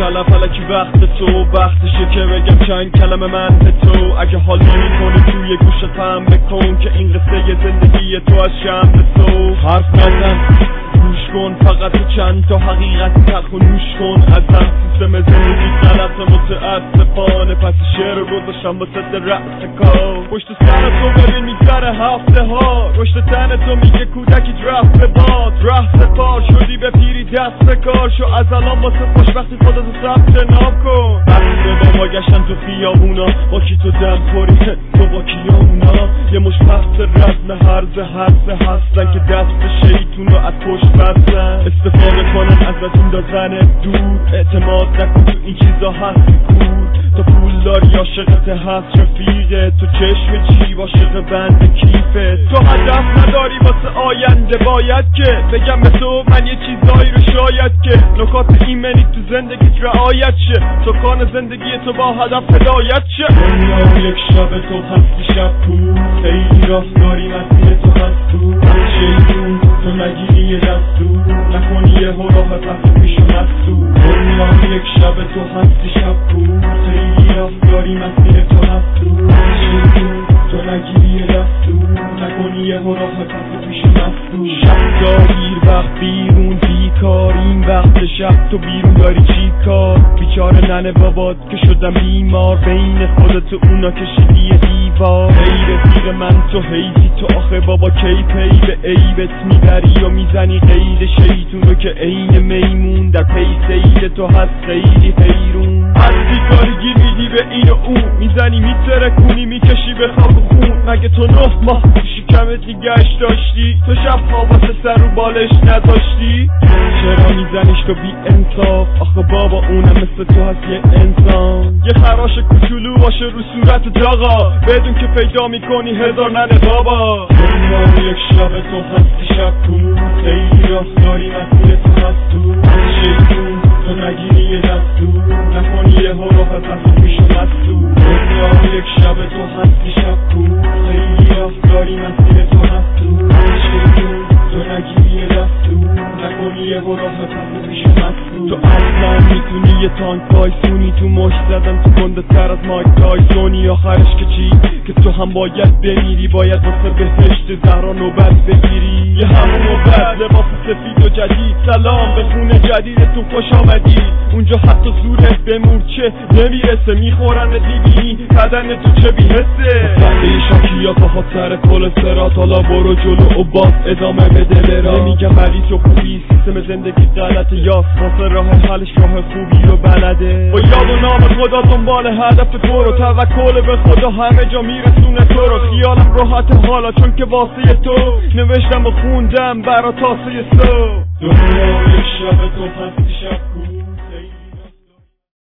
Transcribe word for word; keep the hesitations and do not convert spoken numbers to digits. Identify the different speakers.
Speaker 1: کلم فلکی وقت تو وقتشه که بگم چند کلمه من به تو. اگه حال نمی‌کنی توی گوشت فهم بکن که این قصه زندگی تو از شم به تو. حرف نزن گوش کن فقط تو چند تا حقیقت تلخ و نوش کن. ازم سیستم زندگی غلط متاسفانه پس شعر گذاشتم با صد رأس کار. پشت سر تو ببین میگذره هفته ها، رشد تن تو میگه کودکی رفت به باد. رفت سپار شدی به پیری دست به کار شو، از الان واسه خوشبختی خودتو ثبت نام کن. بسته بابا گشتن تو خیابونا با کی تو دم خوری تو با کیا اونا. یه مش پس رزم هرزه هرزه هستن که دست شیطون رو از پشت بستن. استفاده کنن ازت اون دازن دور، اعتماد نکن تو این چیزا هستی کور. تو پول داری عاشقت هست رفیقه، تو چشم جیب عاشق بند کیفه. تو هدف نداری واسه آینده باید که بگم به تو من یه چیزایی رو شاید که نکات ایمنی تو زندگیت رعایت شه. سکان زندگی تو با هدف هدایت شه. دنیا یک شب تو هستی شب پور، خیلی راست داری مسیر تو هست دور. شیطون تو نگیری یه دستور، نکنی یه راه پس پیش و مستور. دنیا یک شب تو هستی شب پور، خیلی راست داری مسیر تو هست دور. شیطون تو نگیری یه دستور، نکنی یه راه پس پیش و مستور. شب داریر وقت بیرون بیکار، این وقت شب تو بیرون داری چی کار؟ بیچاره ننه بابات که شدم بیمار، بین خودت و اونا کشیدی یه دیوار. ای رفیق من تو حیفی تو آخه بابا کی پی به عیبت میبری و میزنی قید شیطون رو که عین میمون در پی سید تو هست خیلی حیرون. از بیکاری گیر میدی به این و اون، میزنی میترکونی میکشی به خواب و خون. مگه تو نه ماه شکمت نگهش داشتی؟ تو شب ها واسه سر رو بالش نداشتی؟ چرا میزنیش تو بی انصاف؟ آخه بابا اونم مثل تو هست یه انسان. یه خراش کوچولو باشه رو صورت داغا، بدون که پیدا میکنی هزار ننه بابا. دنیا یک شب تو هستی شب پور، خیلی راست داری مسیر تو هست دور. شیطون تو نگیری یه دستور، نکنی یه راه پس پیش و مستور. دنیا یک شب تو هستی شب پور، خیلی راست داری مسیر تو هست دور. شیطون تو نگیری یه دستور، نکنی یه راه پس پیش و مستور. تو اصلا میتونی یه تانک بایسونی، تو مشت زدم تو گنده تر از مایک تایسونی. آخرش که چی؟ که تو هم باید بمیری، باید واسه بهشت زهرا نوبت بگیری. یه همون نوبت لباس سفید و جدید، سلام به خونه جدید تو خوش آمدی. اونجا حتی زورت به مورچه نمیرسه، میخورن دیبینی بدن تو چه بیهسته. وقتی شاکیا پاها سر پل سرات، حالا برو جلو و باز ادامه بده برا. نمیگم مریض و خوبی سیستم زندگی غلطه، یاس واسه راه حلش راه خوبی رو بلده. با یاد و نام خدا دنبال هدف تو رو، توکل به خدا همه جا میرسونه تو رو. خیالم راحت حالا چون که واسه تو نوشتم و خوندم برا تاسه سو. دنیا یک شب تو هستی شب